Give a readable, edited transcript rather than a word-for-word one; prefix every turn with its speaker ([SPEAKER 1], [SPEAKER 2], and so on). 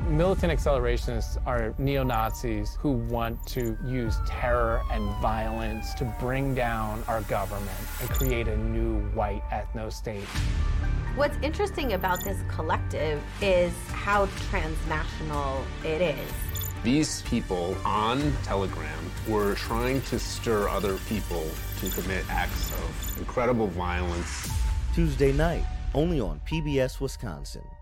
[SPEAKER 1] Militant accelerationists are neo-Nazis who want to use terror and violence to bring down our government and create a new white ethno-state.
[SPEAKER 2] What's interesting about this collective is how transnational it is.
[SPEAKER 3] These people on Telegram were trying to stir other people to commit acts of incredible violence.
[SPEAKER 4] Tuesday night, only on PBS Wisconsin.